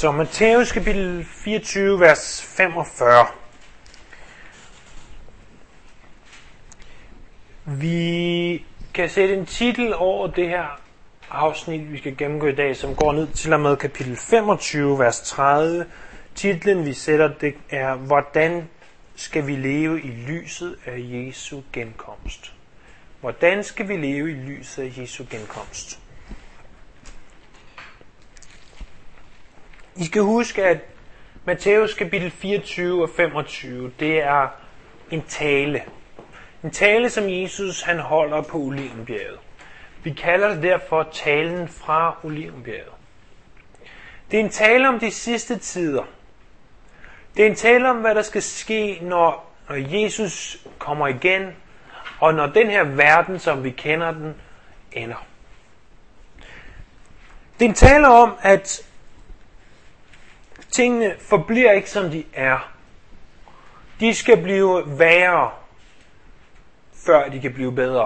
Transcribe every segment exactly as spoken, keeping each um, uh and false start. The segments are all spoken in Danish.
Så Matthæus kapitel fireogtyve, vers femogfyrre. Vi kan sætte en titel over det her afsnit, vi skal gennemgå i dag, som går ned til og med kapitel femogtyve, vers tredive. Titlen, vi sætter, det er, hvordan skal vi leve i lyset af Jesu genkomst? Hvordan skal vi leve i lyset af Jesu genkomst? I skal huske, at Matthæus kapitel fireogtyve og femogtyve, det er en tale. En tale, som Jesus han holder på Olivenbjerget. Vi kalder det derfor talen fra Olivenbjerget. Det er en tale om de sidste tider. Det er en tale om, hvad der skal ske, når, når Jesus kommer igen, og når den her verden, som vi kender den, ender. Det er en tale om, at tingene forbliver ikke, som de er. De skal blive værre, før de kan blive bedre.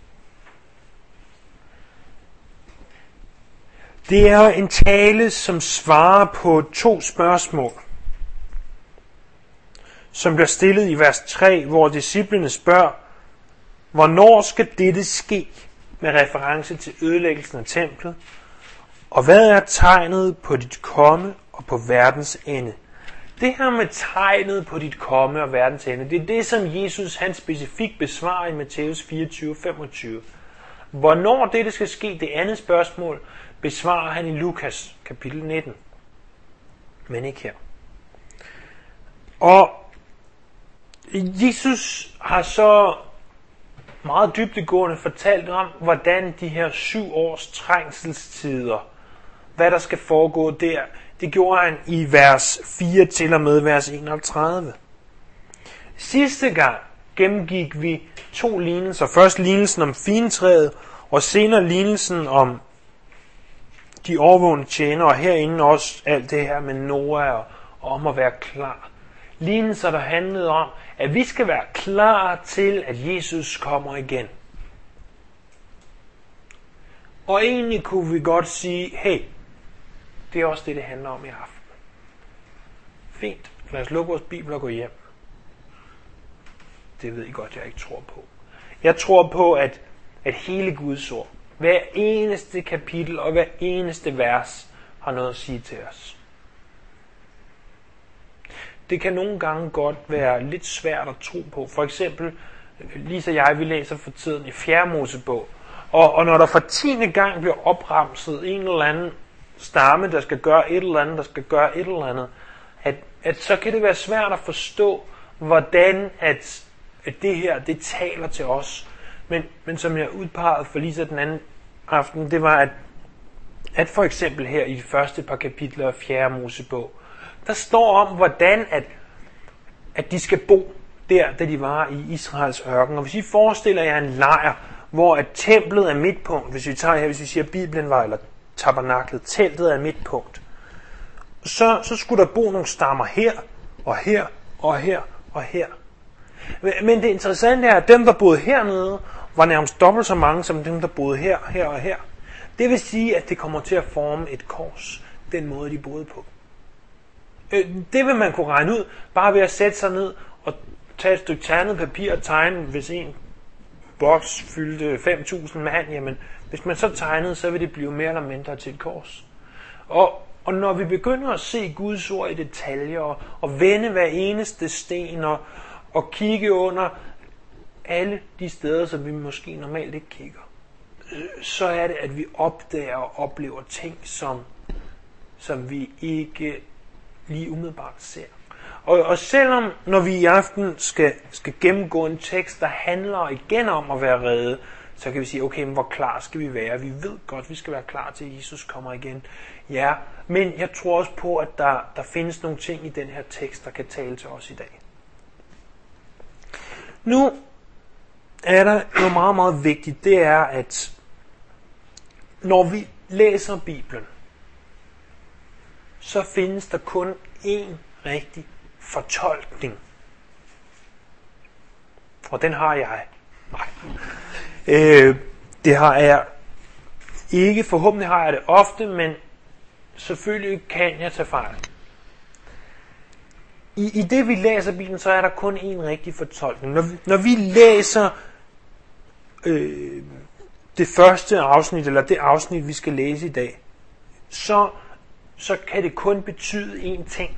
Det er en tale, som svarer på to spørgsmål, som bliver stillet i vers tre, hvor disciplene spørger, hvornår skal dette ske, med reference til ødelæggelsen af templet, og hvad er tegnet på dit komme og på verdens ende? Det her med tegnet på dit komme og verdens ende, det er det, som Jesus han specifikt besvarer i Matthæus fireogtyve femogtyve. Hvornår dette skal ske, det andet spørgsmål, besvarer han i Lukas kapitel nitten. Men ikke her. Og Jesus har så meget dybdegående fortalt om, hvordan de her syv års trængselstider, hvad der skal foregå der, det gjorde han i vers fire til og med vers enogtredive. Sidste gang gennemgik vi to lignelser. Først lignelsen om fintræet, og senere lignelsen om de overvågne tjenere, og herinde også alt det her med Noah og om at være klar. Lignelser, der handlede om, at vi skal være klar til, at Jesus kommer igen. Og egentlig kunne vi godt sige, hey, det er også det, det handler om i aften. Fint, lad os lukke vores bibel og gå hjem. Det ved I godt, jeg ikke tror på. Jeg tror på, at, at hele Guds ord, hver eneste kapitel og hver eneste vers, har noget at sige til os. Det kan nogle gange godt være lidt svært at tro på. For eksempel, Lisa og jeg, vi læser for tiden i fjerde Mosebog. Og, og når der for tiende gang bliver opremset en eller anden stamme, der skal gøre et eller andet, der skal gøre et eller andet, at, at så kan det være svært at forstå, hvordan at, at det her, det taler til os. Men, men som jeg udpegede for Lisa den anden aften, det var, at, at for eksempel her i de første par kapitler af fjerde Mosebog, der står om, hvordan at, at de skal bo der, da de var i Israels ørken. Og hvis I forestiller jer en lejr, hvor at templet er midtpunkt, hvis vi tager her, hvis vi siger, at Bibelen var, eller tabernaklet, teltet er midtpunkt, så, så skulle der bo nogle stammer her, og her, og her, og her. Men det interessante er, at dem, der boede hernede, var nærmest dobbelt så mange, som dem, der boede her, her og her. Det vil sige, at det kommer til at forme et kors, den måde, de boede på. Det vil man kunne regne ud, bare ved at sætte sig ned og tage et stykke ternet papir og tegne, hvis en boks fyldte fem tusind mand, jamen hvis man så tegnede, så vil det blive mere eller mindre til et kors. Og, og når vi begynder at se Guds ord i detaljer, og, og vende hver eneste sten, og, og kigge under alle de steder, som vi måske normalt ikke kigger, så er det, at vi opdager og oplever ting, som, som vi ikke lige umiddelbart ser. Og, og selvom, når vi i aften skal, skal gennemgå en tekst, der handler igen om at være reddet, så kan vi sige, okay, men hvor klar skal vi være? Vi ved godt, vi skal være klar til, at Jesus kommer igen. Ja, men jeg tror også på, at der, der findes nogle ting i den her tekst, der kan tale til os i dag. Nu er der noget meget, meget vigtigt, det er, at når vi læser Bibelen, så findes der kun én rigtig fortolkning. Og den har jeg. Nej. Øh, det har jeg ikke. Forhåbentlig har jeg det ofte, men selvfølgelig kan jeg tage fejl. I, I det vi læser Bibelen, så er der kun én rigtig fortolkning. Når vi, når vi læser øh, det første afsnit, eller det afsnit vi skal læse i dag, så, så kan det kun betyde én ting.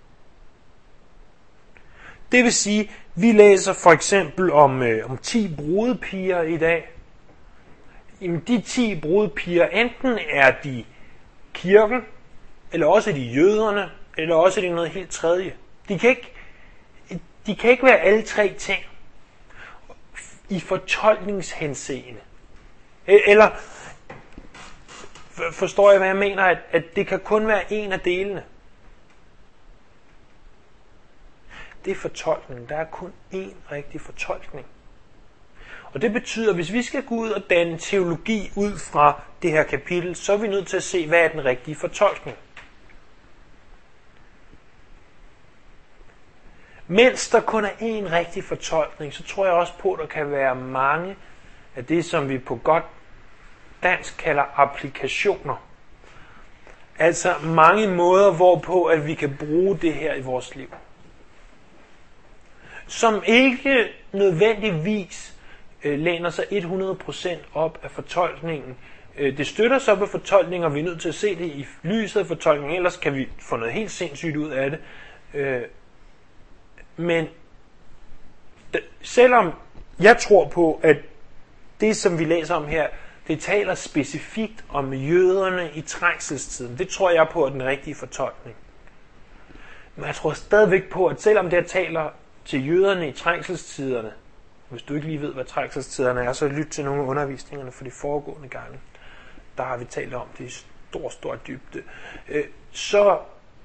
Det vil sige, vi læser for eksempel om, øh, om ti brudepiger i dag. Jamen, de ti brudepiger, enten er de kirken, eller også er de jøderne, eller også er det noget helt tredje. De kan ikke, de kan ikke være alle tre ting i fortolkningshenseende. Eller, forstår jeg, hvad jeg mener, at, at det kan kun være en af delene. Det er fortolkning. Der er kun én rigtig fortolkning. Og det betyder, at hvis vi skal gå ud og danne teologi ud fra det her kapitel, så er vi nødt til at se, hvad er den rigtige fortolkning. Mens der kun er én rigtig fortolkning, så tror jeg også på, at der kan være mange af det, som vi på godt dansk kalder applikationer. Altså mange måder, hvorpå at vi kan bruge det her i vores liv. Som ikke nødvendigvis øh, læner sig hundrede procent op af fortolkningen. Øh, det støtter sig op af fortolkningen, og vi er nødt til at se det i lyset af fortolkningen, ellers kan vi få noget helt sindssygt ud af det. Øh, men d- selvom jeg tror på, at det, som vi læser om her, det taler specifikt om jøderne i trængselstiden. Det tror jeg på er den rigtige fortolkning. Men jeg tror stadigvæk på, at selvom det her taler til jøderne i trængselstiderne, hvis du ikke lige ved, hvad trængselstiderne er, så lyt til nogle af undervisningerne for de foregående gange. Der har vi talt om det i stor, stor dybde. Så,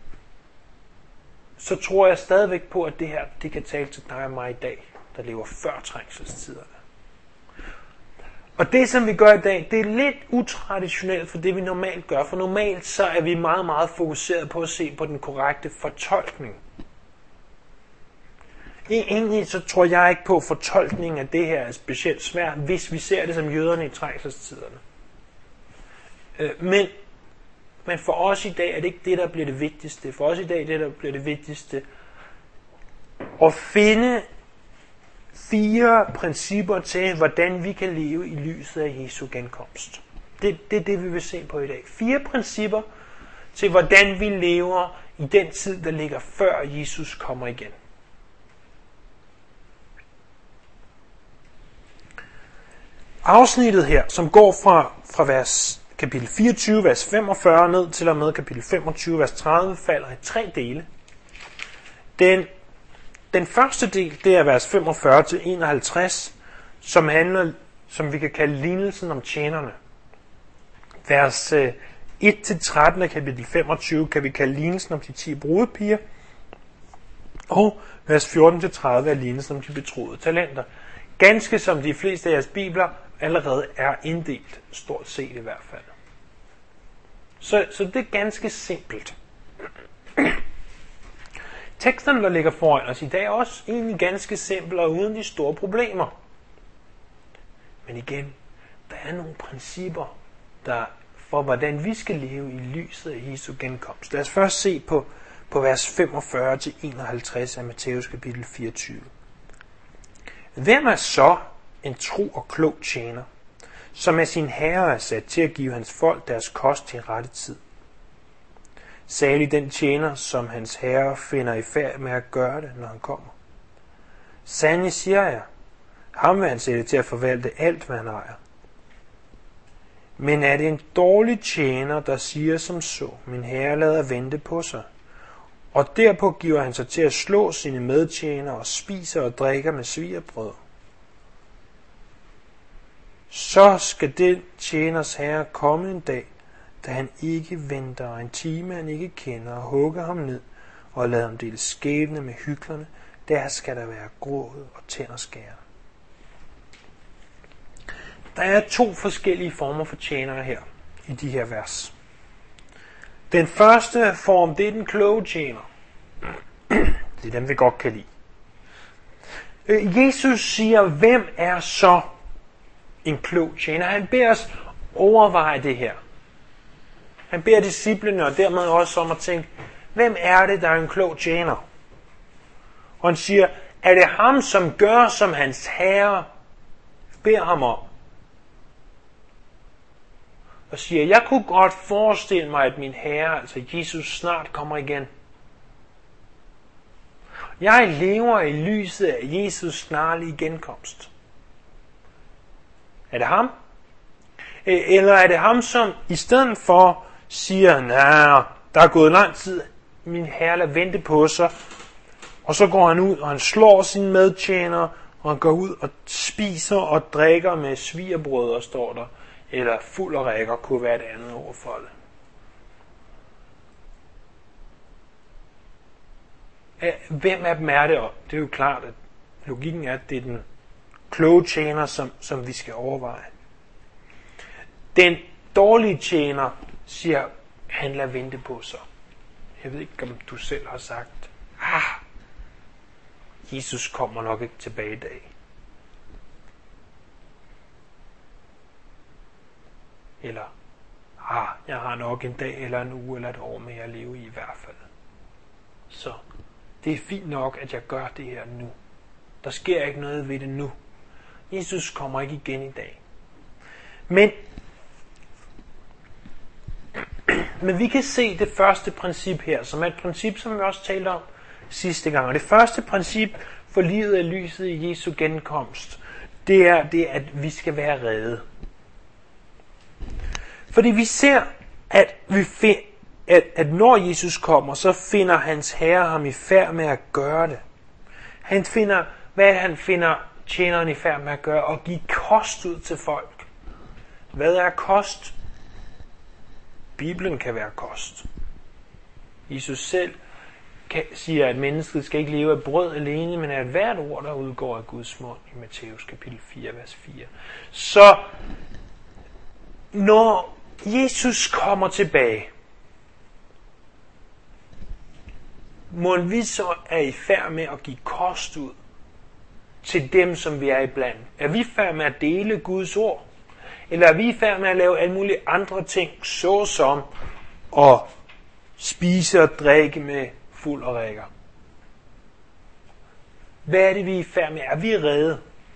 så tror jeg stadigvæk på, at det her det kan tale til dig og mig i dag, der lever før trængselstiderne. Og det, som vi gør i dag, det er lidt utraditionelt for det, vi normalt gør. For normalt så er vi meget, meget fokuseret på at se på den korrekte fortolkning. Egentlig så tror jeg ikke på, at fortolkningen af det her er specielt svært, hvis vi ser det som jøderne i trængselstiderne. Men, men for os i dag er det ikke det, der bliver det vigtigste. For os i dag er det, der bliver det vigtigste at finde fire principper til, hvordan vi kan leve i lyset af Jesu genkomst. Det, det er det, vi vil se på i dag. Fire principper til, hvordan vi lever i den tid, der ligger før Jesus kommer igen. Afsnittet her, som går fra, fra vers, kapitel fireogtyve, vers femogfyrre, ned til og med kapitel femogtyve, vers tredive, falder i tre dele. Den, den første del, det er vers femogfyrre til enoghalvtreds, som handler, som vi kan kalde lignelsen om tjenerne. Vers et til tretten af kapitel femogtyve kan vi kalde lignelsen om de ti brudepiger, og vers fjorten til tredive er lignelsen om de betroede talenter. Ganske som de fleste af jeres bibler allerede er inddelt, stort set i hvert fald. Så, så det er ganske simpelt. Teksterne, der ligger foran os i dag, er også egentlig ganske simple og uden de store problemer. Men igen, der er nogle principper, der for hvordan vi skal leve i lyset af Jesu genkomst. Lad os først se på, på vers femogfyrre til enoghalvtreds af Matthæus kapitel fireogtyve. Hvem er så en tro og klog tjener, som af sin herre er sat til at give hans folk deres kost til rette tid? Salig den tjener, som hans herre finder i færd med at gøre det, når han kommer. Sandelig siger jeg, ham vil han sætte til at forvalte alt, hvad han ejer. Men er det en dårlig tjener, der siger som så, min herre lader vente på sig, og derpå giver han sig til at slå sine medtjenere og spiser og drikker med svigerbrød? Så skal den tjeners herre komme en dag, da han ikke venter, og en time han ikke kender, og hugger ham ned og lader ham dele skæbne med hyklerne. Der skal der være gråd og tænderskære. Der er to forskellige former for tjenere her i de her vers. Den første form, det er den kloge tjener. Det er dem, vi godt kan lide. Jesus siger, hvem er så en klog tjener? Han beder os overveje det her. Han beder disciplene og dermed også om at tænke, hvem er det, der er en klog tjener? Og han siger, er det ham, som gør, som hans herre beder ham om? Og siger, jeg kunne godt forestille mig, at min herre, altså Jesus, snart kommer igen. Jeg lever i lyset af Jesus snarlige genkomst. Er det ham? Eller er det ham, som i stedet for siger, nej, der er gået lang tid, min herre lader vente på sig, og så går han ud, og han slår sine medtjenere, og han går ud og spiser og drikker med svigerbrødre, står der, eller fuld og rækker kunne være et andet ord for det. Hvem af dem er det? Og det er jo klart, at logikken er, at det er den kloge tjener, som, som vi skal overveje. Den dårlige tjener siger, han lader vente på sig. Jeg ved ikke, om du selv har sagt, ah, Jesus kommer nok ikke tilbage i dag. Eller, ah, jeg har nok en dag, eller en uge, eller et år mere at leve i i hvert fald. Så det er fint nok, at jeg gør det her nu. Der sker ikke noget ved det nu. Jesus kommer ikke igen i dag. Men, men vi kan se det første princip her, som er et princip, som vi også talte om sidste gang. Og det første princip for livet af lyset i Jesu genkomst, det er, det er, at vi skal være rede. Fordi vi ser, at, vi find, at, at når Jesus kommer, så finder hans herre ham i færd med at gøre det. Han finder, hvad han finder tjeneren i færd med at gøre, og give kost ud til folk. Hvad er kost? Bibelen kan være kost. Jesus selv kan, siger, at mennesket skal ikke leve af brød alene, men af hvert ord, der udgår af Guds mund i Matthæus kapitel fire, vers fire. Så når Jesus kommer tilbage, må vi så er i færd med at give kost ud til dem, som vi er iblandt. Er vi i færd med at dele Guds ord? Eller er vi i færd med at lave alle mulige andre ting, såsom at spise og drikke med fuld og rækker? Hvad er det, vi er i færd med? Er vi rede?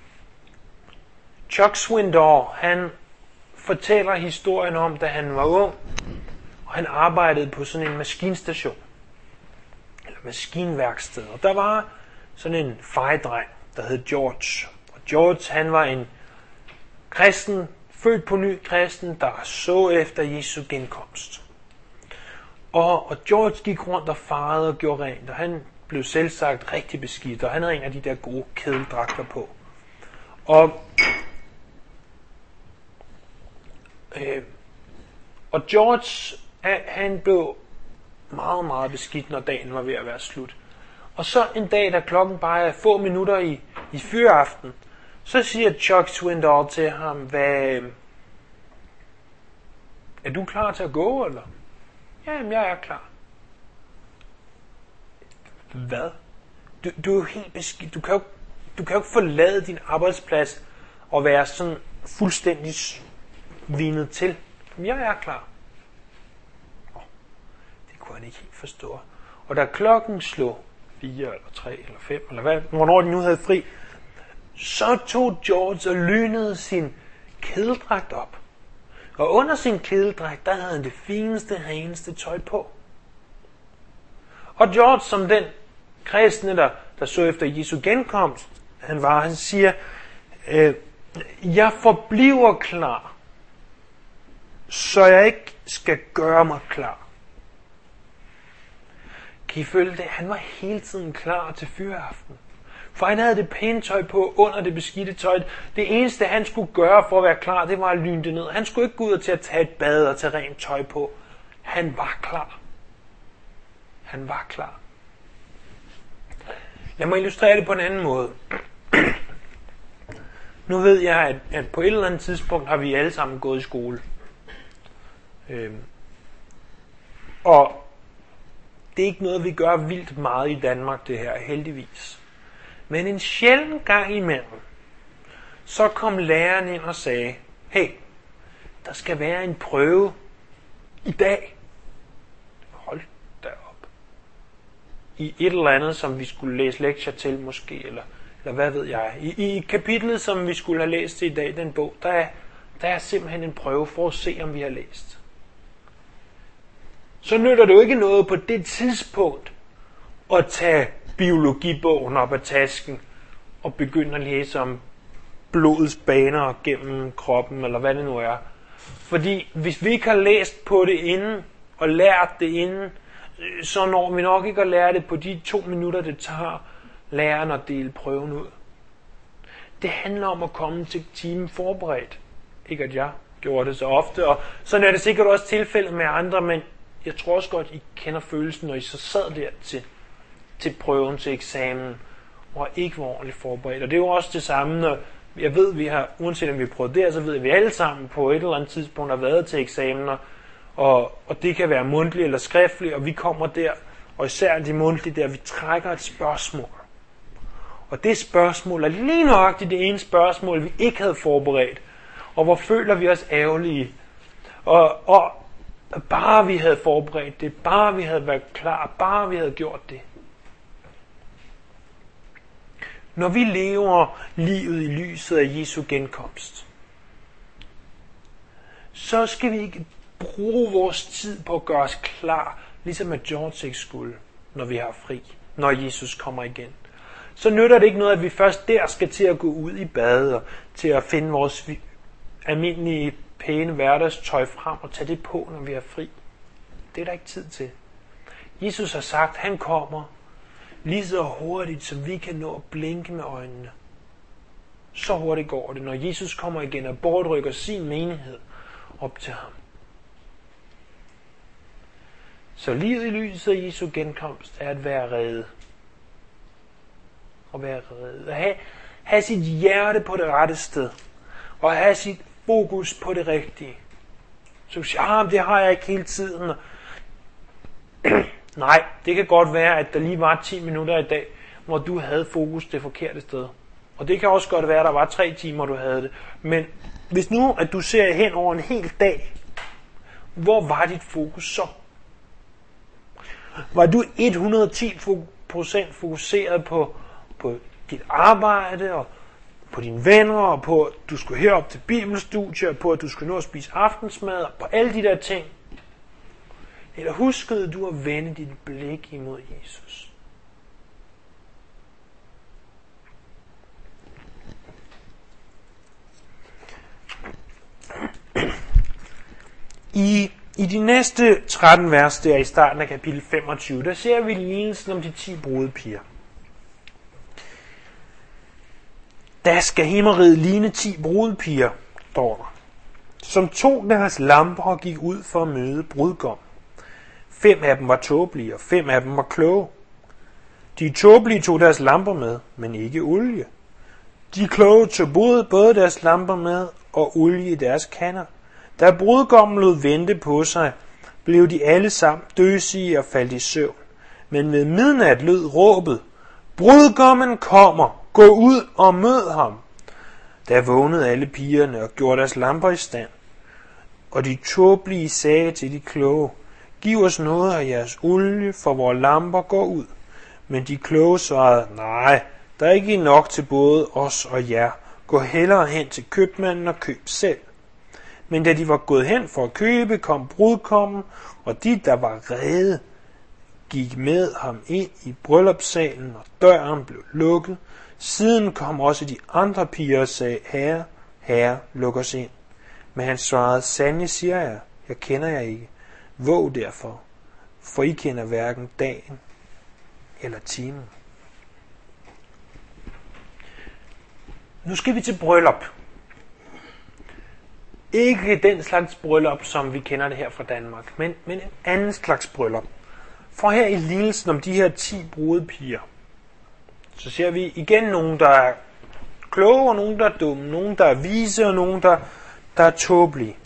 Chuck Swindoll, han fortæller historien om, da han var ung, og han arbejdede på sådan en maskinstation, eller maskinværksted. Og der var sådan en fejedreng, der hed George. Og George, han var en kristen, født på ny kristen, der så efter Jesu genkomst. Og, og George gik rundt og farede og gjorde rent, og han blev selvsagt rigtig beskidt, og han havde en af de der gode kedeldragter på. Og øh, og George, han blev meget, meget beskidt, når dagen var ved at være slut. Og så en dag, da klokken bare er få minutter i, i fyraften, så siger Chuck Swindoll til ham, hvad, er du klar til at gå, eller? Jamen, jeg er klar. Hvad? Du, du er jo helt beskidt. Du kan jo, du kan jo ikke forlade din arbejdsplads og være sådan fuldstændig vinet til. Jamen, jeg er klar. Oh, det kunne han ikke helt forstå. Og da klokken slog fire eller tre eller fem, eller hvad, hvornår de nu havde fri, så tog George og lynede sin kedeldragt op. Og under sin kedeldragt, der havde han det fineste, reneste tøj på. Og George, som den kristne, der, der så efter Jesu genkomst, han var, han siger, øh, jeg forbliver klar, så jeg ikke skal gøre mig klar. Kan I følge det? Han var hele tiden klar til fyraften. For han havde det pæne tøj på under det beskidte tøj. Det eneste, han skulle gøre for at være klar, det var at lyne det ned. Han skulle ikke gå ud til at tage et bad og tage rent tøj på. Han var klar. Han var klar. Lad mig illustrere det på en anden måde. Nu ved jeg, at, at på et eller andet tidspunkt har vi alle sammen gået i skole. Øhm. Og det er ikke noget, vi gør vildt meget i Danmark, det her, heldigvis. Men en sjælden gang imellem, så kom læreren ind og sagde, hey, der skal være en prøve i dag. Hold da op. I et eller andet, som vi skulle læse lektier til måske, eller, eller hvad ved jeg. I, I kapitlet, som vi skulle have læst i dag, den bog, der er, der er simpelthen en prøve for at se, om vi har læst. Så nytter det jo ikke noget på det tidspunkt at tage biologibogen op af tasken og begynde at læse om blodets baner gennem kroppen, eller hvad det nu er. Fordi hvis vi ikke har læst på det inden, og lært det inden, så når vi nok ikke at lære det på de to minutter, det tager læreren at dele prøven ud. Det handler om at komme til timen forberedt. Ikke at jeg gjorde det så ofte, og sådan er det sikkert også tilfældet med andre, men jeg tror også godt, I kender følelsen, når I så sad der til, til prøven, til eksamen, og ikke var ordentligt forberedt. Og det er jo også det samme, når jeg ved, vi har, uanset om vi har prøvet det, så ved vi alle sammen på et eller andet tidspunkt har været til eksamener, og, og det kan være mundtligt eller skriftligt, og vi kommer der, og især de mundtlige der, vi trækker et spørgsmål. Og det spørgsmål er lige nøjagtigt det ene spørgsmål, vi ikke havde forberedt, og hvor føler vi os ærgerlige. Og, og bare vi havde forberedt det, bare vi havde været klar, bare vi havde gjort det. Når vi lever livet i lyset af Jesu genkomst, så skal vi ikke bruge vores tid på at gøre os klar, ligesom at George ikke skulle, når vi har fri, når Jesus kommer igen. Så nytter det ikke noget, at vi først der skal til at gå ud i bad og til at finde vores almindelige pæne hverdagstøj frem og tage det på, når vi har fri. Det er der ikke tid til. Jesus har sagt, at han kommer lige så hurtigt, som vi kan nå at blinke med øjnene. Så hurtigt går det, når Jesus kommer igen og bortrykker sin menighed op til ham. Så livet i lyset af Jesu genkomst er at være reddet. At være reddet. At have, have sit hjerte på det rette sted. Og have sit fokus på det rigtige. Så du siger, ah, det har jeg ikke hele tiden. Nej, det kan godt være, at der lige var ti minutter i dag, hvor du havde fokus det forkerte sted. Og det kan også godt være, at der var tre timer, du havde det. Men hvis nu, at du ser hen over en hel dag, hvor var dit fokus så? Var du et hundrede og ti procent fokuseret på, på dit arbejde, og på dine venner, og på, at du skulle herop til bibelstudier, og på, at du skulle nå at spise aftensmad, og på alle de der ting? Eller huskede du at vende dit blik imod Jesus? I, I de næste tretten vers, der i starten af kapitel femogtyve, der ser vi lignelsen om de ti brudepiger. Der skal himmeriget ligne ti brudepiger, står der, som tog deres lamper og gik ud for at møde brudgom. Fem af dem var tåbelige, og fem af dem var kloge. De tåbelige tog deres lamper med, men ikke olie. De kloge tog både, både deres lamper med og olie i deres kander. Da brudgommen lod vente på sig, blev de alle sammen døsige og faldt i søvn. Men ved midnat lød råbet, brudgommen kommer, gå ud og mød ham. Da vågnede alle pigerne og gjorde deres lamper i stand. Og de tåbelige sagde til de kloge, giv os noget af jeres olie, for vores lamper går ud. Men de kloge svarede, nej, der er ikke nok til både os og jer. Gå hellere hen til købmanden og køb selv. Men da de var gået hen for at købe, kom brudgommen, og de, der var rede, gik med ham ind i bryllupssalen, og døren blev lukket. Siden kom også de andre piger og sagde, herre, herre, luk os ind. Men han svarede, sandelig siger jeg, jeg kender jer ikke. Våg derfor, for I kender hverken dagen eller timen. Nu skal vi til bryllup. Ikke den slags bryllup, som vi kender det her fra Danmark, men, men en anden slags bryllup. For her i lignelsen om de her ti brudepiger, så ser vi igen nogen, der er kloge, og nogen, der er dumme, nogen, der er vise, og nogen, der, der er tåbelige.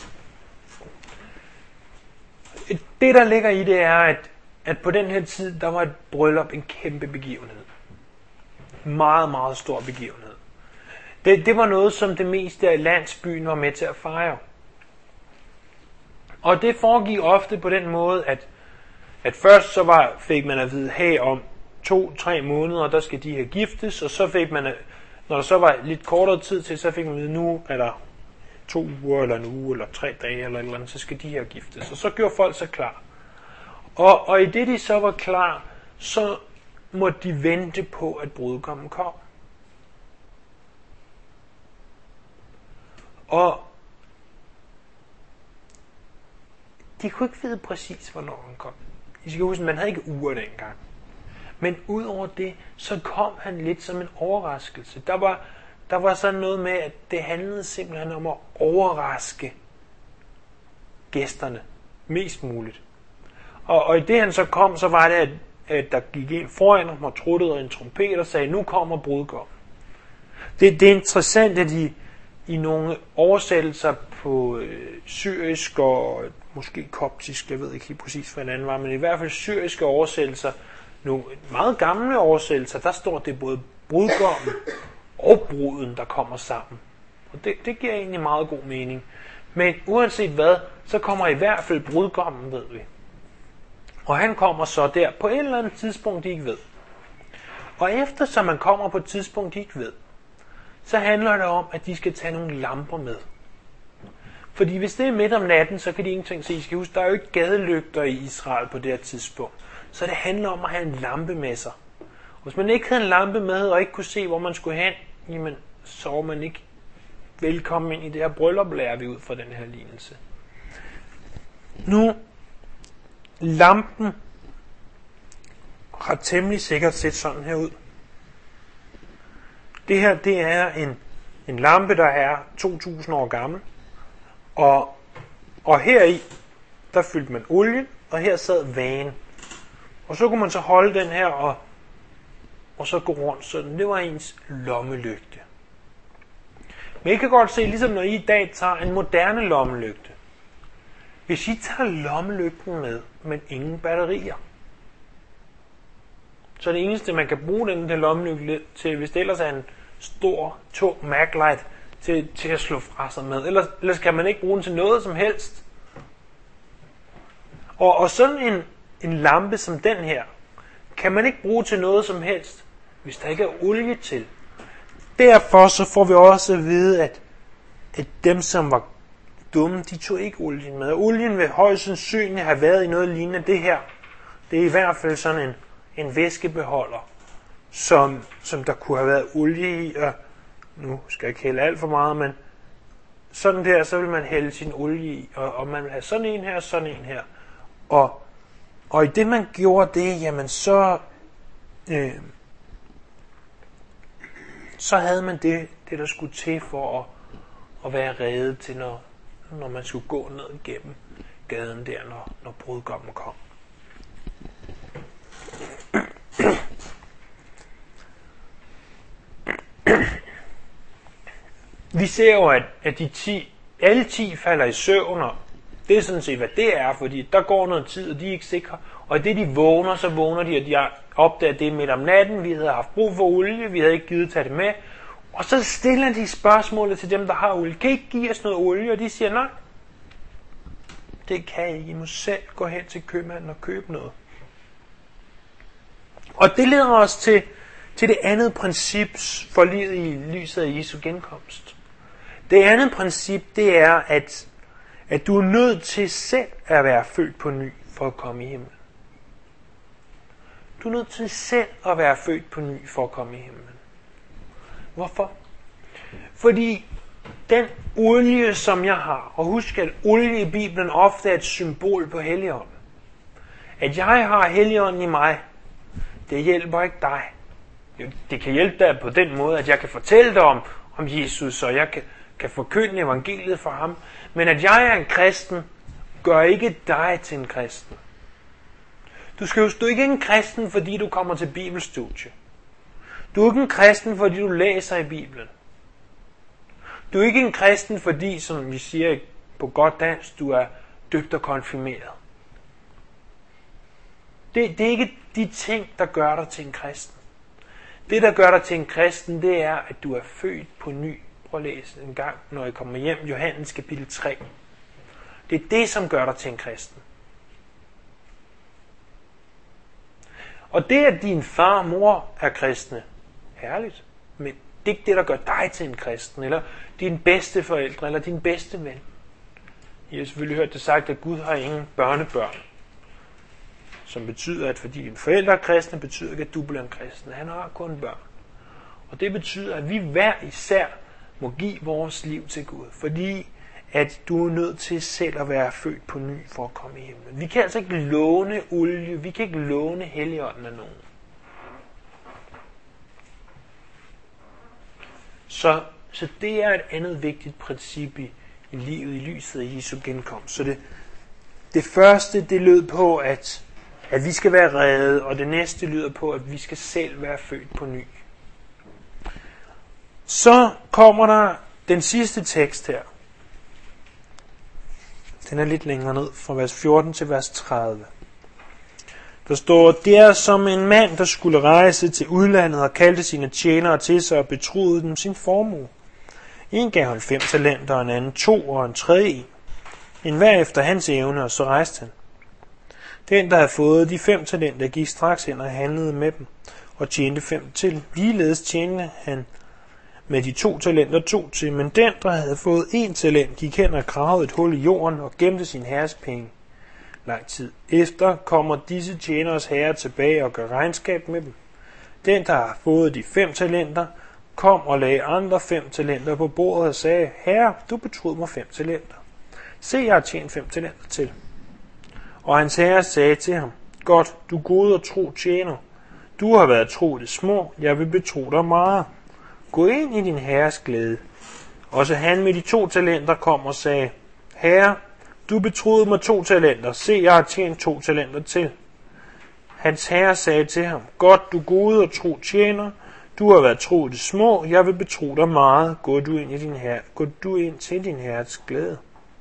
Det, der ligger i det, er, at, at på den her tid, der var et bryllup en kæmpe begivenhed. Meget, meget stor begivenhed. Det, det var noget, som det meste af landsbyen var med til at fejre. Og det foregik ofte på den måde, at, at først så var, fik man at vide, hey, om to-tre måneder, der skal de her giftes, og så fik man, når der så var lidt kortere tid til, så fik man at vide, nu er der to uger, eller en uge, eller tre dage, eller et eller andet, så skal de her giftes. Og så gjorde folk sig klar. Og, og i det de så var klar, så måtte de vente på, at brudgommen kom. Og de kunne ikke vide præcis, hvornår han kom. I skal huske, man havde ikke uger dengang. Men udover det, så kom han lidt som en overraskelse. Der var, der var sådan noget med, at det handlede simpelthen om at overraske gæsterne mest muligt. Og, og i det han så kom, så var det, at, at der gik en foran ham og truttede en trompet og sagde, nu kommer brudgommen. Det, det er interessant, at i, i nogle oversættelser på øh, syrisk og måske koptisk, jeg ved ikke helt præcis, hvad den anden var, men i hvert fald syriske oversættelser, nogle meget gamle oversættelser, der står det både brudgommen og bruden, der kommer sammen. Og det, det giver egentlig meget god mening. Men uanset hvad, så kommer i hvert fald brudgommen, ved vi. Og han kommer så der på et eller andet tidspunkt, de ikke ved. Og eftersom man kommer på et tidspunkt, de ikke ved, så handler det om, at de skal tage nogle lamper med. Fordi hvis det er midt om natten, så kan de ingenting se. I skal huske, der er jo ikke gadelygter i Israel på det her tidspunkt. Så det handler om at have en lampe med sig. Og hvis man ikke havde en lampe med, og ikke kunne se, hvor man skulle hen, jamen, så var man ikke velkommen ind i det her bryllup, lærer vi ud fra den her lignelse. Nu, lampen har temmelig sikkert set sådan her ud. Det her, det er en, en lampe, der er to tusind år gammel. Og, og heri, der fyldte man olie, og her sad vagen. Og så kunne man så holde den her, og, og så gå rundt sådan. Det var ens lommelygte. Men I kan godt se, ligesom når I i dag tager en moderne lommelygte. Hvis I tager lommelygten med, men ingen batterier, så det eneste, man kan bruge den der lommelygte til, hvis det ellers er en stor, tung Maglite, til, til at slå fra sig med. Ellers, ellers kan man ikke bruge den til noget som helst. Og, og sådan en, en lampe som den her, kan man ikke bruge til noget som helst, hvis der ikke er olie til. Derfor så får vi også at vide, at, at dem, som var dumme, de tog ikke olien med. Og olien vil højst sandsynligt have været i noget lignende det her. Det er i hvert fald sådan en, en væskebeholder, som, som der kunne have været olie i. Og nu skal jeg ikke hælde alt for meget, men sådan der, så vil man hælde sin olie i. Og, og man vil have sådan en her og sådan en her. Og, og i det man gjorde det, jamen så... Øh, så havde man det, det der skulle til for at, at være reddet til, når, når man skulle gå ned igennem gaden der, når, når brudgommen kom. Vi ser jo, at, at de ti, alle ti falder i søvn, og det er sådan set, hvad det er, fordi der går noget tid, og de er ikke sikre. Og i det de vågner, så vågner de, at de opdager, at det er midt om natten, vi havde haft brug for olie, vi havde ikke givet tage det med. Og så stiller de spørgsmålet til dem, der har olie. Kan I ikke give os noget olie? Og de siger, nej, det kan I ikke. I må selv gå hen til købmanden og købe noget. Og det leder os til, til det andet princip for livet i lyset af Jesu genkomst. Det andet princip, det er, at, at du er nødt til selv at være født på ny for at komme i himlen. Du er nødt til selv at være født på ny for at komme i himlen. Hvorfor? Fordi den olie, som jeg har, og husk, at olie i Bibelen ofte er et symbol på Helligånden. At jeg har Helligånden i mig, det hjælper ikke dig. Det kan hjælpe dig på den måde, at jeg kan fortælle dig om, om Jesus, og jeg kan, kan forkynde evangeliet for ham. Men at jeg er en kristen, gør ikke dig til en kristen. Du skal huske, du er ikke en kristen, fordi du kommer til bibelstudie. Du er ikke en kristen, fordi du læser i Bibelen. Du er ikke en kristen, fordi, som vi siger på godt dansk, du er døbt og konfirmeret. Det, det er ikke de ting, der gør dig til en kristen. Det, der gør dig til en kristen, det er, at du er født på ny. Prøv at læse en gang, når I kommer hjem, Johannes kapitel tre. Det er det, som gør dig til en kristen. Og det, at din far og mor er kristne, herligt. Men det er ikke det, der gør dig til en kristen, eller din bedste forældre, eller din bedste ven. I har selvfølgelig hørt det sagt, at Gud har ingen børnebørn. Som betyder, at fordi dine forældre er kristne, betyder ikke, at du bliver en kristen. Han har kun børn. Og det betyder, at vi hver især må give vores liv til Gud. Fordi at du er nødt til selv at være født på ny for at komme i himlen. Vi kan altså ikke låne olie, vi kan ikke låne Helligånden af nogen. Så, så det er et andet vigtigt princip i, i livet i lyset af Jesu genkomst. Så det, det første, det lød på, at, at vi skal være reddet, og det næste lyder på, at vi skal selv være født på ny. Så kommer der den sidste tekst her. Den er lidt længere ned, fra vers fjorten til vers tredive. Der står, det er som en mand, der skulle rejse til udlandet og kaldte sine tjenere til sig og betroede dem sin formue. En gav han fem talenter, og en anden to, og en tredje en. En hver efter hans evne, og så rejste han. Den, der havde fået de fem talenter, gik straks hen og handlede med dem, og tjente fem til. Ligeledes tjente han med de to talenter to til, men den, der havde fået en talent, gik hen og gravede et hul i jorden og gemte sin herres penge. Lang tid efter kommer disse tjeneres herre tilbage og gør regnskab med dem. Den, der har fået de fem talenter, kom og lagde andre fem talenter på bordet og sagde, herre, du betroede mig fem talenter. Se, jeg har tjent fem talenter til. Og hans herre sagde til ham, godt, du gode og tro tjener. Du har været tro det små, jeg vil betro dig meget. Gå ind i din herres glæde. Også han med de to talenter kom og sagde, herre, du betroede mig to talenter. Se, jeg har tjent to talenter til. Hans herre sagde til ham, godt, du gode og tro tjener. Du har været tro det små, jeg vil betro dig meget. Gå du ind, i din herre, gå du ind til din herres glæde.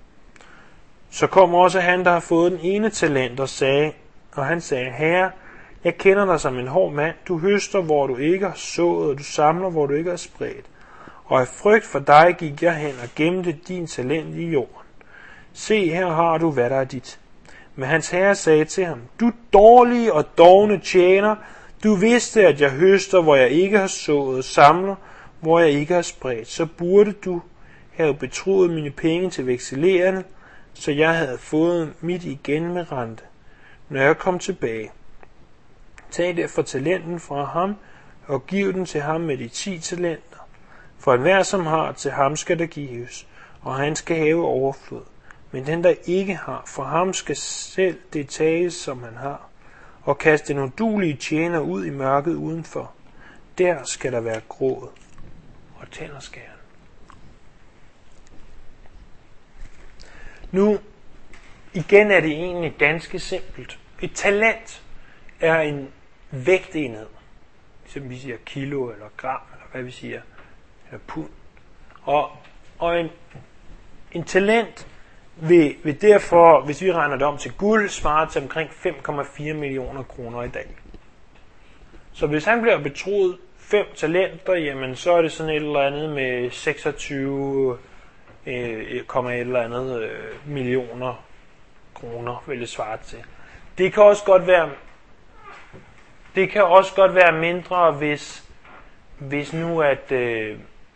Så kom også han, der har fået den ene talent, og sagde, og han sagde, herre, jeg kender dig som en hård mand. Du høster, hvor du ikke har sået, og du samler, hvor du ikke har spredt. Og af frygt for dig gik jeg hen og gemte din talent i jorden. Se, her har du, hvad der er dit. Men hans herre sagde til ham, du dårlige og dovne tjener, du vidste, at jeg høster, hvor jeg ikke har sået, og samler, hvor jeg ikke har spredt. Så burde du have betroet mine penge til vekselerende, så jeg havde fået mit igen med rente, når jeg kom tilbage. Tag derfor talenten fra ham, og giv den til ham med de ti talenter. For enhver, som har, til ham skal der gives, og han skal have overflod. Men den, der ikke har, for ham skal selv det tages, som han har, og kaste den uduelige tjener ud i mørket udenfor. Der skal der være gråd og tænderskæren. Nu, igen er det egentlig ganske simpelt. Et talent er en vægtenhed. Som vi siger kilo eller gram, eller hvad vi siger, eller pund. Og, og en, en talent vil, vil derfor, hvis vi regner det om til guld, svare til omkring fem komma fire millioner kroner i dag. Så hvis han bliver betroet fem talenter, jamen så er det sådan et eller andet med seksogtyve komma et eller andet øh, millioner kroner, vil det svare til. Det kan også godt være det kan også godt være mindre, hvis hvis nu at øh,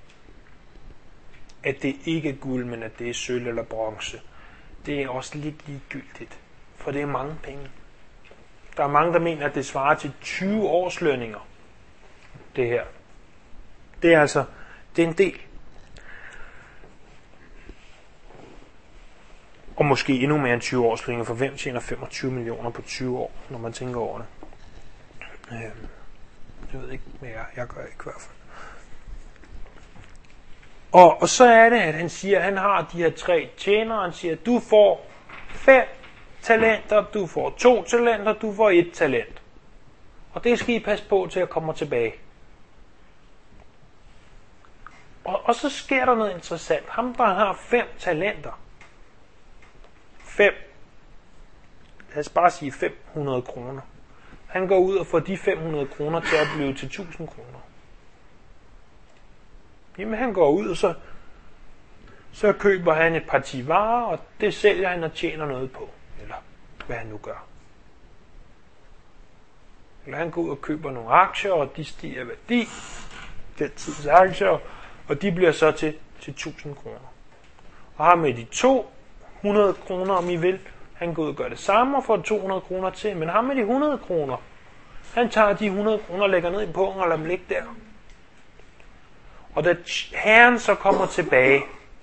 at det ikke er guld, men at det er sølv eller bronze. Det er også lidt ligegyldigt, for det er mange penge. Der er mange, der mener, at det svarer til tyve årslønninger, det her. Det er altså, det er en del. Og måske endnu mere end tyve årslønninger, for hvem tjener femogtyve millioner på tyve år, når man tænker over det. Øhm, jeg ved ikke, men jeg, jeg gør ikke i hvert fald. Og, og så er det, at han siger, at han har de her tre tjenere. Han siger, at du får fem talenter, du får to talenter, du får et talent. Og det skal I passe på til at komme tilbage. Og, og så sker der noget interessant. Ham, der har fem talenter. Fem. Lad os bare sige fem hundrede kroner. Han går ud og får de fem hundrede kroner til at blive til tusind kroner. Jamen han går ud, og så, Så køber han et parti varer, og det sælger han og tjener noget på. Eller hvad han nu gør. Eller han går ud og køber nogle aktier, og de stiger værdi. Den tids aktier, og de bliver så til, til tusind kroner. Og har med de to hundrede kroner, om I vil, han går ud og gør det samme og får to hundrede kroner til. Men ham med de hundrede kroner, han tager de hundrede kroner, lægger ned i pungen og lader dem ligge der. Og da herren så kommer tilbage,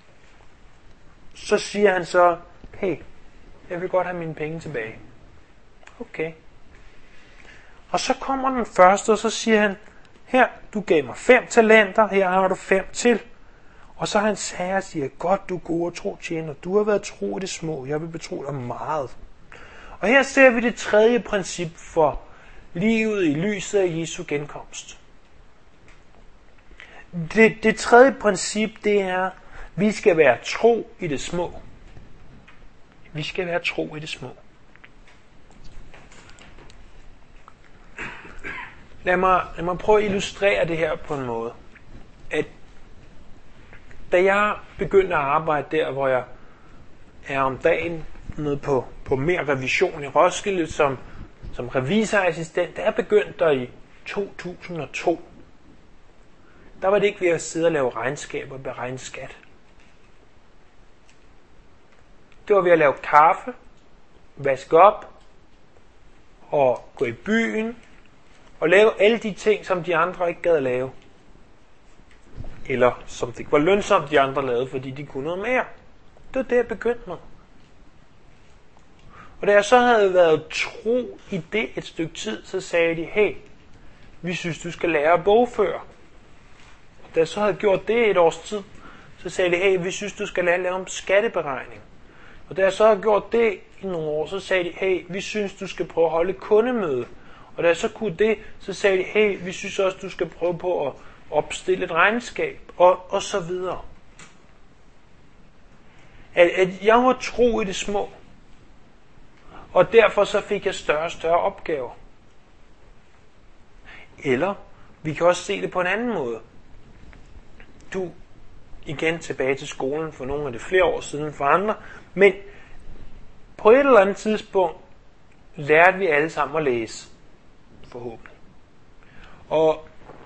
så siger han så, hey, jeg vil godt have mine penge tilbage. Okay. Og så kommer den første, og så siger han, her, du gav mig fem talenter, her har du fem til. Og så hans herre siger, godt du gode og tro tjener, du har været tro i det små, jeg vil betro dig meget. Og her ser vi det tredje princip for livet i lyset af Jesu genkomst. Det, det tredje princip, det er, vi skal være tro i det små. Vi skal være tro i det små. Lad mig, lad mig prøve at illustrere det her på en måde. At da jeg begyndte at arbejde der, hvor jeg er om dagen nede på, på mere revision i Roskilde som, som revisorassistent, da jeg begyndte der i to tusind og to, der var det ikke ved at sidde og lave regnskaber og beregne skat. Det var ved at lave kaffe, vaske op og gå i byen og lave alle de ting, som de andre ikke gad at lave. Eller som det ikke var lønsomt, de andre lavede, fordi de kunne noget mere. Det var det, jeg begyndte med. Og da jeg så havde været tro i det et stykke tid, så sagde de, hey, vi synes, du skal lære at bogføre. Da jeg så havde gjort det et års tid, så sagde de, hey, vi synes, du skal lære at lave om skatteberegning. Og da jeg så havde gjort det i nogle år, så sagde de, hey, vi synes, du skal prøve at holde kundemøde. Og da jeg så kunne det, så sagde de, hey, vi synes også, du skal prøve på at opstille et regnskab, og, og så videre. At, at jeg var tro i det små, og derfor så fik jeg større og større opgaver. Eller, vi kan også se det på en anden måde. Du, igen tilbage til skolen, for nogle af det flere år siden for andre, men på et eller andet tidspunkt lærte vi alle sammen at læse, forhåbentlig. Og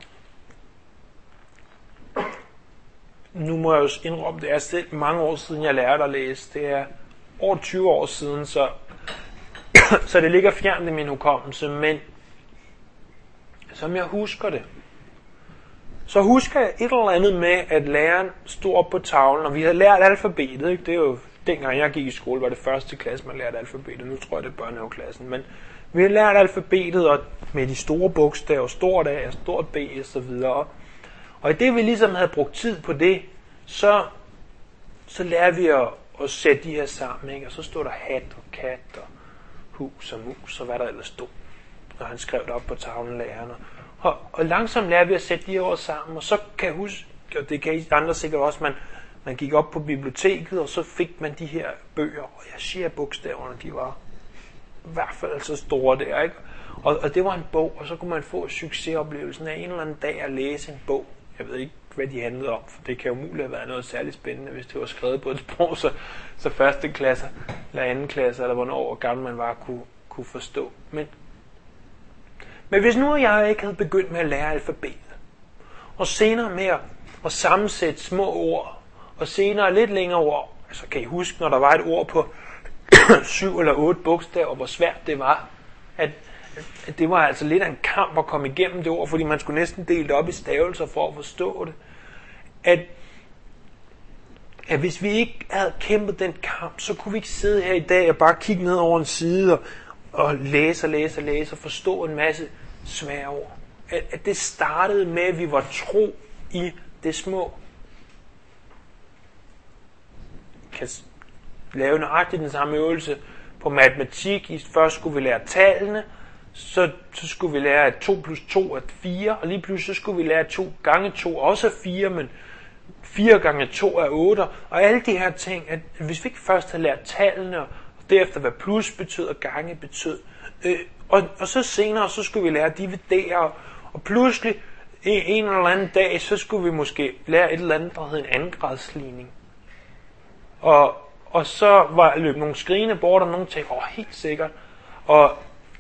nu må jeg jo indrømme, det er selv mange år siden, jeg lærte at læse. Det er over tyve år siden, så, så det ligger fjernt i min hukommelse. Men som jeg husker det, så husker jeg et eller andet med, at læreren stod op på tavlen, og vi havde lært alfabetet. Ikke? Det er jo, dengang jeg gik i skole, var det første klasse, man lærte alfabetet. Nu tror jeg, det er børnehaveklassen. Men vi havde lært alfabetet og med de store bogstaver, stort A og stort B og så videre. Og i det vi ligesom havde brugt tid på det, så, så lærte vi at, at sætte de her sammen. Ikke? Og så stod der hat og kat og hus og mus og hvad der ellers stod, når han skrev det op på tavlen, læreren. Og, og langsomt lærte vi at sætte de her ord sammen, og så kan jeg huske, og det kan I andre sikkert også, man, man gik op på biblioteket, og så fik man de her bøger, og jeg siger, at bogstaverne, de var i hvert fald så store der, ikke? Og, og det var en bog, og så kunne man få succesoplevelsen af en eller anden dag at læse en bog. Jeg ved ikke, hvad de handlede om, for det kan jo muligt have været noget særligt spændende, hvis det var skrevet på et sprog, så, så første klasse, eller anden klasse, eller hvornår hvor gammel man var, kunne, kunne forstå. Men, men hvis nu jeg ikke havde begyndt med at lære alfabetet, og senere med at, at sammensætte små ord, og senere lidt længere ord, så kan I huske, når der var et ord på syv eller otte bogstaver, hvor svært det var, at det var altså lidt af en kamp at komme igennem det ord, fordi man skulle næsten dele det op i stavelser for at forstå det. At, at hvis vi ikke havde kæmpet den kamp, så kunne vi ikke sidde her i dag og bare kigge ned over en side og, og læse og læse og læse og forstå en masse svære ord. At, at det startede med, at vi var tro i det små. Vi kan lave nøjagtigt den samme øvelse på matematik. Først skulle vi lære tallene, Så, så skulle vi lære, at to plus to er fire, og lige pludselig så skulle vi lære, at to gange to også er fire, men fire gange to er otte, og alle de her ting, at hvis vi ikke først havde lært tallene, og derefter hvad plus betød og gange betød, øh, og, og så senere, så skulle vi lære at dividere, og pludselig en, en eller anden dag, så skulle vi måske lære et eller andet, der hed en andengradsligning. Og, og så var løb nogle skrigende bort, og nogen tænkte, åh, helt sikkert. Og,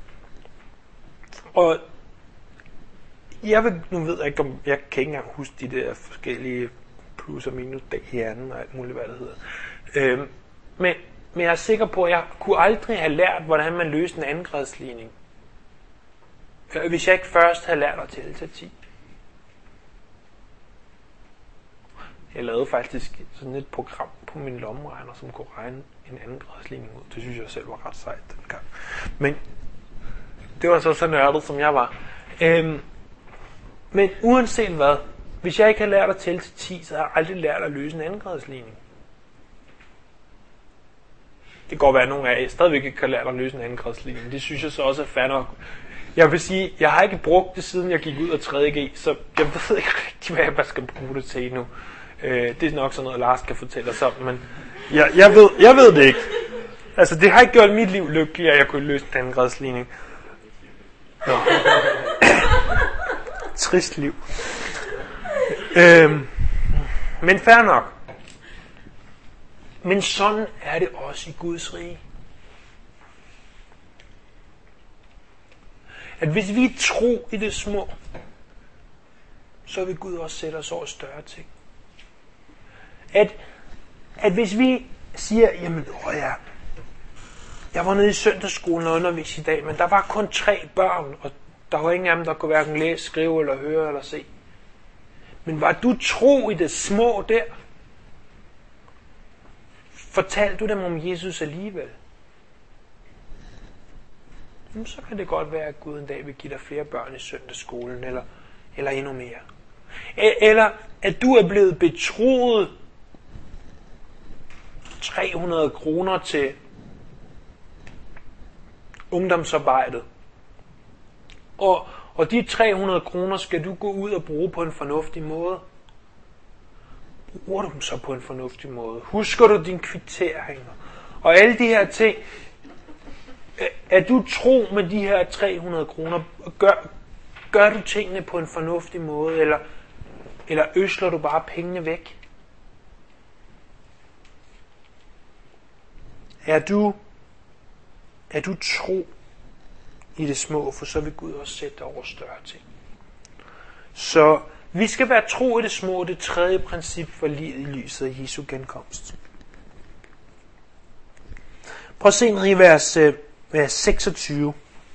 og jeg vil, nu ved jeg ikke, om jeg kan ikke engang huske de der forskellige plus og minus bag hjernen og alt muligt, hvad det hedder. Øhm, men, men jeg er sikker på, at jeg kunne aldrig have lært, hvordan man løste en andengradsligning, hvis jeg ikke først havde lært at tælle til ti. Jeg lavede faktisk sådan et program på min lommeregner, som kunne regne en andengradsligning ud. Det synes jeg selv var ret sejt dengang. Men det var så så nørdet, som jeg var. Øhm, men uanset hvad, hvis jeg ikke havde lært at tælle til ti, så havde jeg aldrig lært at løse en andengradsligning. Det kan godt være, at nogle af jer stadigvæk ikke har lært at løse en andengradsligning. Det synes jeg så også er fair nok. Jeg vil sige, jeg har ikke brugt det, siden jeg gik ud af tredje G, så jeg ved ikke rigtig, hvad jeg skal bruge det til nu. Øh, det er nok sådan noget, Lars kan fortælle os om, men jeg, jeg, ved, jeg ved det ikke. Altså, det har ikke gjort mit liv lykkeligt, at jeg kunne løse en andengradsligning. Nå. Trist liv. Øhm, men fair nok. Men sådan er det også i Guds rige. At hvis vi tror i det små, så vil Gud også sætte os over større ting. At, at hvis vi siger, jamen, åh ja, jeg var nede i søndagsskolen og underviste i dag, men der var kun tre børn, og der var ingen af dem, der kunne hverken læse, skrive, eller høre, eller se. Men var du tro i det små der? Fortalte du dem om Jesus alligevel? Jamen, så kan det godt være, at Gud en dag vil give dig flere børn i søndagsskolen, eller, eller endnu mere. Eller at du er blevet betroet tre hundrede kroner til ungdomsarbejdet. Og, og de tre hundrede kroner skal du gå ud og bruge på en fornuftig måde. Bruger du dem så på en fornuftig måde? Husker du dine kvitteringer? Og alle de her ting. Er du tro med de her tre hundrede kroner? Gør, gør du tingene på en fornuftig måde? Eller, eller øsler du bare pengene væk? Er du, er du tro i det små, for så vil Gud også sætte dig over større ting. Så vi skal være tro i det små, det tredje princip for livet i lyset af Jesu genkomst. Prøv at se ned i vers, vers seksogtyve.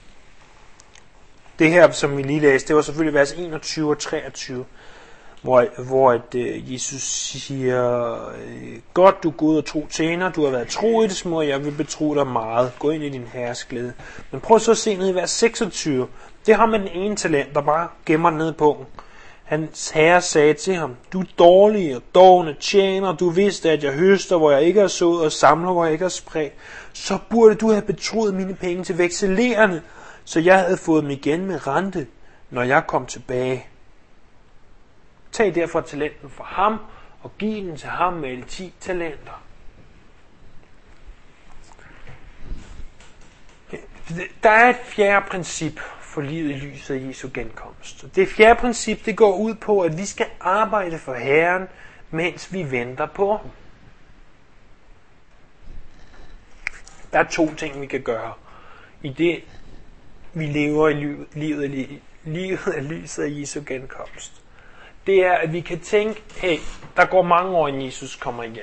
Det her, som vi lige læste, det var selvfølgelig vers enogtyve og treogtyve. Hvor, hvor at, uh, Jesus siger, godt du Gud og tro tjener, du har været tro i det små, jeg vil betro dig meget, gå ind i din herres glæde. Men prøv så at se ned i vers seksogtyve, det har man den ene talent, der bare gemmer ned på. Hans herre sagde til ham, du er dårlig og dovne tjener, du vidste at jeg høster, hvor jeg ikke har sået, og samler, hvor jeg ikke har spredt. Så burde du have betroet mine penge til vekselererne, så jeg havde fået dem igen med rente, når jeg kom tilbage. Tag derfor talenten fra ham, og giv den til ham med de ti talenter. Der er et fjerde princip for livet i lyset af Jesu genkomst. Det fjerde princip, det går ud på, at vi skal arbejde for Herren, mens vi venter på ham. Der er to ting, vi kan gøre. I det, vi lever i livet, livet, livet af lyset af Jesu genkomst. Det er, at vi kan tænke, hey, der går mange år, inden Jesus kommer igen.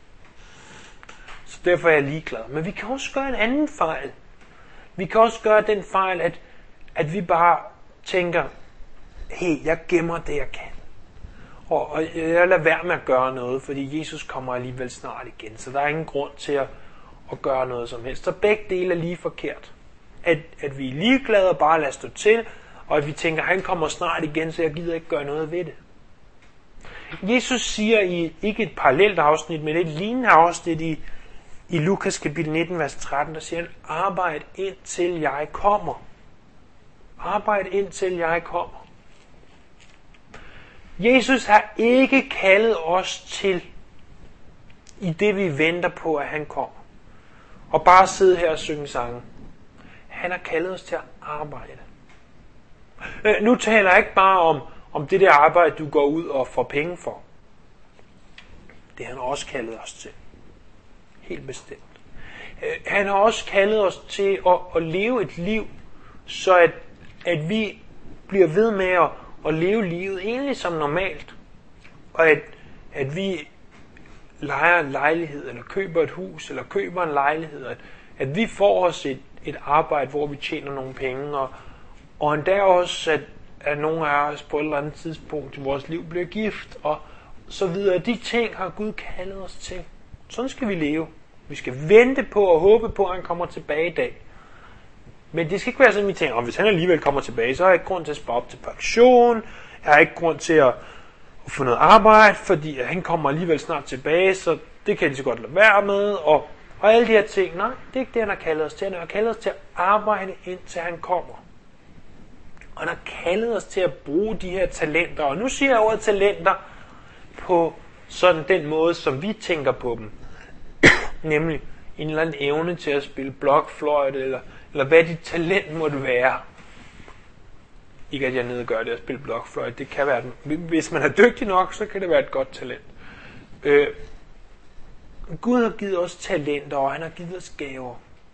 Så derfor er jeg ligeglad. Men vi kan også gøre en anden fejl. Vi kan også gøre den fejl, at, at vi bare tænker, hey, jeg gemmer det, jeg kan. Og, og jeg lader være med at gøre noget, fordi Jesus kommer alligevel snart igen. Så der er ingen grund til at, at gøre noget som helst. Så begge dele er lige forkert. At, at vi er ligeglade og bare lader stå til, og at vi tænker, han kommer snart igen, så jeg gider ikke gøre noget ved det. Jesus siger i ikke et parallelt afsnit, men et lignende afsnit i, i Lukas kapitel nitten, vers tretten, der siger han, arbejd indtil jeg kommer. Arbejd indtil jeg kommer. Jesus har ikke kaldet os til, i det vi venter på, at han kommer, og bare sidde her og synge sange. Han har kaldet os til at arbejde. Nu taler jeg ikke bare om, om det der arbejde, du går ud og får penge for. Det har han også kaldet os til. Helt bestemt. Han har også kaldet os til at, at leve et liv, så at, at vi bliver ved med at, at leve livet egentlig som normalt. Og at, at vi lejer en lejlighed, eller køber et hus, eller køber en lejlighed. At, at vi får os et, et arbejde, hvor vi tjener nogle penge. Og, og endda også, at, at nogle af os på et eller andet tidspunkt i vores liv bliver gift. Og så videre. De ting har Gud kaldet os til. Sådan skal vi leve. Vi skal vente på og håbe på, at han kommer tilbage i dag. Men det skal ikke være sådan, at vi tænker, at hvis han alligevel kommer tilbage, så har jeg ikke grund til at spare op til pension. Jeg har ikke grund til at, at få noget arbejde, fordi han kommer alligevel snart tilbage, så det kan de så godt lade være med. Og, og alle de her ting. Nej, det er ikke det, han har kaldet os til. Han har kaldet os til at arbejde, indtil han kommer. Og han har kaldet os til at bruge de her talenter. Og nu siger jeg ordet talenter på sådan den måde, som vi tænker på dem. Nemlig en eller anden evne til at spille blokfløjte, eller, eller hvad dit talent måtte være. Ikke at jeg nedgør det at spille blokfløjte. Det kan være, hvis man er dygtig nok, så kan det være et godt talent. Øh, Gud har givet os talenter, og han har givet os gaver.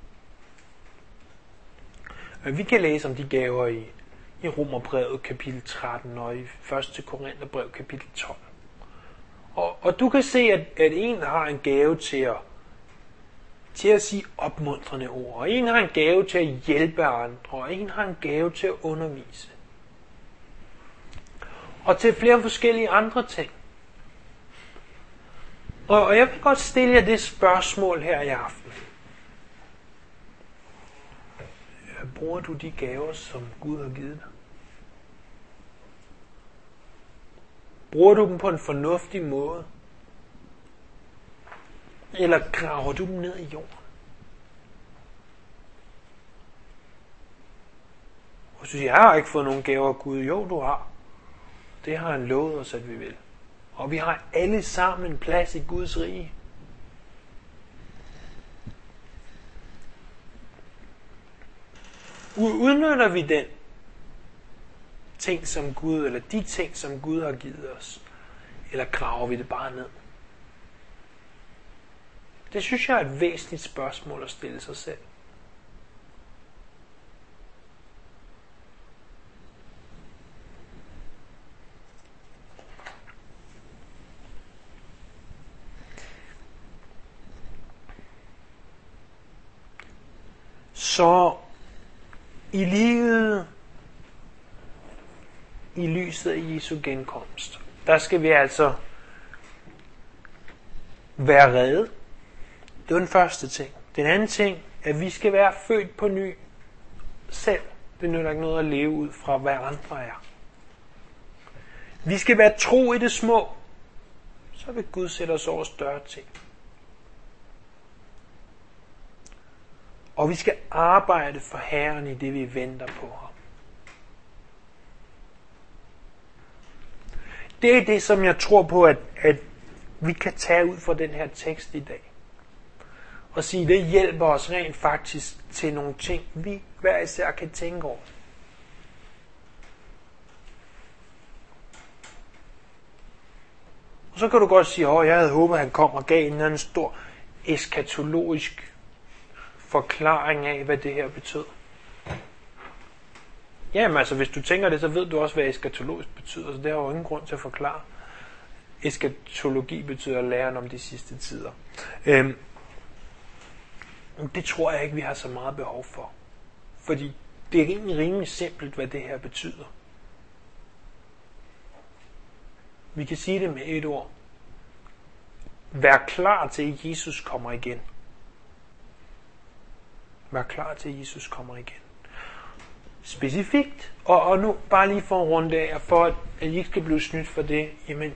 Vi kan læse om de gaver i, i Romerbrevet kapitel tretten og i første Korintherbrev kapitel tolv. Og, og du kan se, at, at en har en gave til at, til at sige opmuntrende ord, og en har en gave til at hjælpe andre, og en har en gave til at undervise. Og til flere forskellige andre ting. Og, og jeg vil godt stille jer det spørgsmål her i aften. Bruger du de gaver, som Gud har givet dig? Bruger du dem på en fornuftig måde? Eller graver du dem ned i jorden? Og så siger jeg, har ikke fået nogen gaver af Gud. Jo, du har. Det har han lovet os, at vi vil. Og vi har alle sammen en plads i Guds rige. Udnytter vi den ting, som Gud, eller de ting, som Gud har givet os? Eller graver vi det bare ned? Det synes jeg er et væsentligt spørgsmål at stille sig selv. Så i livet, i lyset af Jesu genkomst, der skal vi altså være reddet. Det er den første ting. Den anden ting, at vi skal være født på ny selv. Det nytter ikke noget at leve ud fra, hvad andre er. Vi skal være tro i det små. Så vil Gud sætte os over større ting. Og vi skal arbejde for Herren i det, vi venter på ham. Det er det, som jeg tror på, at, at vi kan tage ud fra den her tekst i dag. Og sige, det hjælper os rent faktisk til nogle ting, vi hver især kan tænke over. Og så kan du godt sige, at jeg havde håbet, at han kom og gav en eller anden stor eskatologisk forklaring af, hvad det her betød. Jamen altså, hvis du tænker det, så ved du også, hvad eskatologisk betyder, så det har jo ingen grund til at forklare. Eskatologi betyder læren om de sidste tider. Øhm, det tror jeg ikke, vi har så meget behov for. Fordi det er rimelig, rimelig simpelt, hvad det her betyder. Vi kan sige det med et ord. Vær klar til, at Jesus kommer igen. Vær klar til, at Jesus kommer igen. Specifikt, og, og nu bare lige for en runde af, for at, at I ikke skal blive snydt for det, jamen,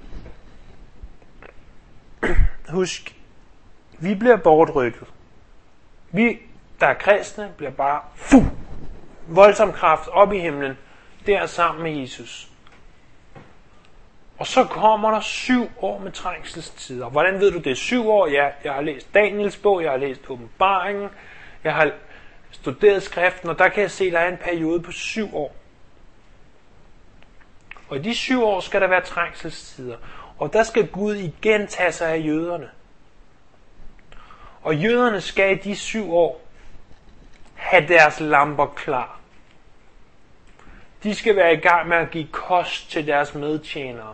husk, vi bliver bortrykket. Vi, der er kristne, bliver bare fu, voldsom kraft op i himlen, der sammen med Jesus. Og så kommer der syv år med trængselstider. Hvordan ved du det er syv år? Ja, jeg har læst Daniels bog, jeg har læst Åbenbaringen, jeg har studeret skriften, og der kan jeg se, at der er en periode på syv år. Og i de syv år skal der være trængselstider. Og der skal Gud igen tage sig af jøderne. Og jøderne skal i de syv år have deres lamper klar. De skal være i gang med at give kost til deres medtjenere.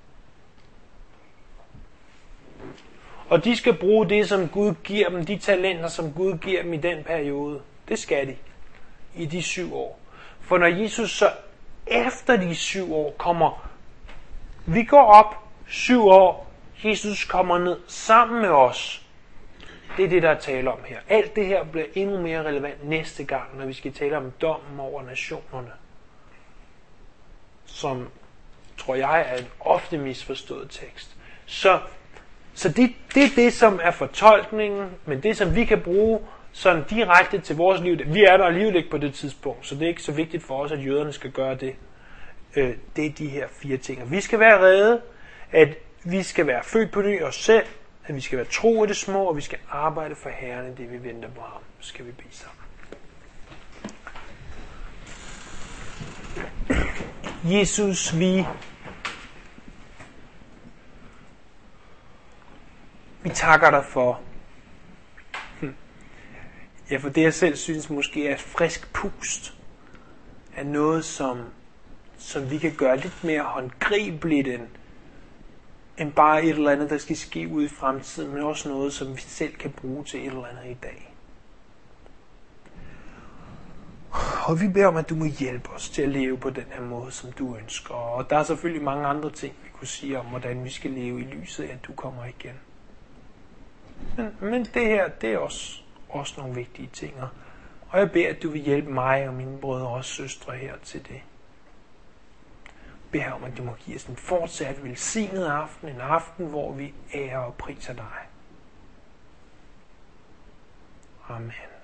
Og de skal bruge det, som Gud giver dem, de talenter, som Gud giver dem i den periode. Det skal de i de syv år. For når Jesus så efter de syv år kommer, vi går op syv år, Jesus kommer ned sammen med os. Det er det, der er tale om her. Alt det her bliver endnu mere relevant næste gang, når vi skal tale om dommen over nationerne. Som, tror jeg, er en ofte misforstået tekst. Så, så det, det er det, som er fortolkningen, men det, som vi kan bruge sådan direkte til vores liv. Vi er der alligevel ikke på det tidspunkt, så det er ikke så vigtigt for os, at jøderne skal gøre det. Det er de her fire ting. Vi skal være rede, at vi skal være født på ny os selv, at vi skal være tro i det små, og vi skal arbejde for Herren i det, vi venter på ham. Så skal vi bede sammen. Jesus, vi, vi takker dig for, ja, for det jeg selv synes måske er et frisk pust af noget, som, som vi kan gøre lidt mere håndgribeligt end, end bare et eller andet, der skal ske ud i fremtiden, men også noget, som vi selv kan bruge til et eller andet i dag. Og vi beder om, at du må hjælpe os til at leve på den her måde, som du ønsker. Og der er selvfølgelig mange andre ting, vi kunne sige om, hvordan vi skal leve i lyset af, at du kommer igen. Men, men det her, det er også, også nogle vigtige ting. Og jeg beder, at du vil hjælpe mig og mine brødre og søstre her til det. Jeg beder om, at du må give os en fortsat velsignet aften, en aften, hvor vi ærer og priser dig. Amen.